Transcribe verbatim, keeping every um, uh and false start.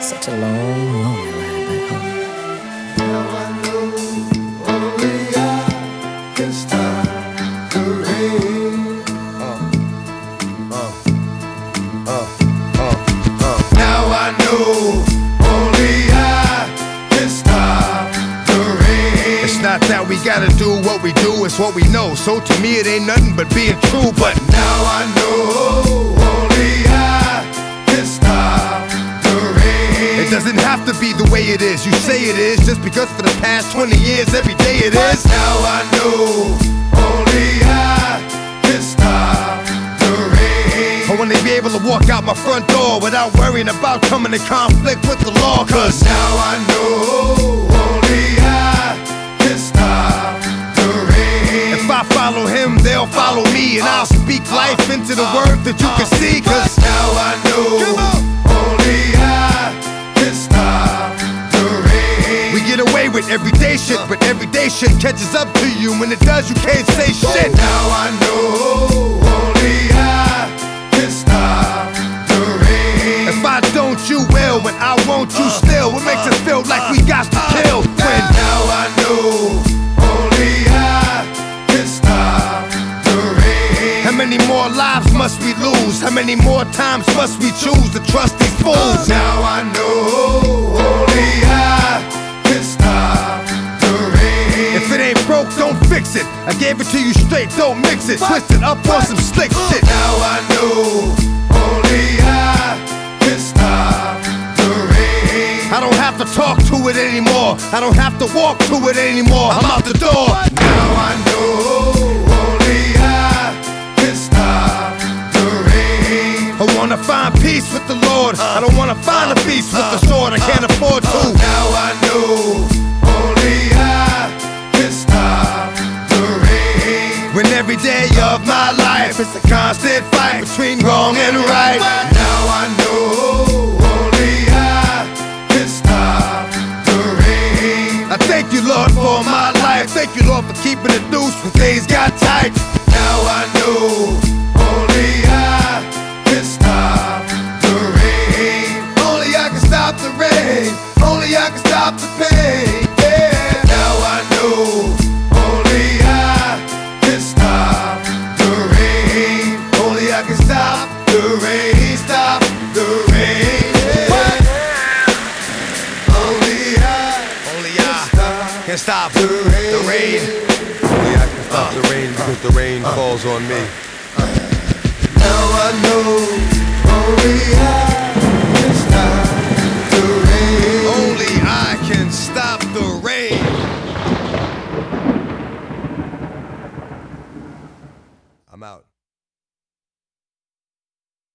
Such a long, lonely ride back home. Now I know only I can stop the rain. Uh, uh, uh, uh, uh. Now I know only I can stop the rain. It's not that we gotta do what we do, it's what we know. So to me it ain't nothing but being true. But now I know only I can stop the rain. It doesn't have to be the way it is. You say it is just because for the past twenty years every day it is. But now I know only I can stop the rain. I wanna be able to walk out my front door without worrying about coming in conflict with the law. Cause now I know only I can stop the rain. If I follow him, they'll follow me, and I'll speak life into the word that you can see. Cause now I know only I can stop the rain. We get away with everyday shit, but everyday shit catches up to you. When it does, you can't say shit. Now I know only I can stop the rain. If I don't, you will. When I won't, you still. What makes us feel like we got to kill? When now I know only I can stop the rain. How many more lives must we lose? How many more times must we choose to trust these fools? Now I know only I can stop the rain. If it ain't broke, don't fix it. I gave it to you straight, don't mix it. Twist it up on some slick shit. Now I know only I can stop the rain. I don't have to talk to it anymore. I don't have to walk to it anymore. I'm out the door. Now I know only I can stop the rain. I wanna find peace with the Lord. I don't wanna find a peace with the sword. I can't afford to. Now I know only I can stop the rain. When every day of my life is a constant fight between wrong and right. Now I know only I can stop the rain. I thank you, Lord, for my life. Thank you, Lord, for keeping it loose when things got tight. Now I know only I can stop the rain. Only I can stop the rain. Only I can stop the pain. Yeah. Now I know only I can stop the rain. Only I can stop the rain. Stop the rain. Yeah. Only I, only I can stop the rain. The rain. Only I can stop the rain because the rain falls on me. Now I know only I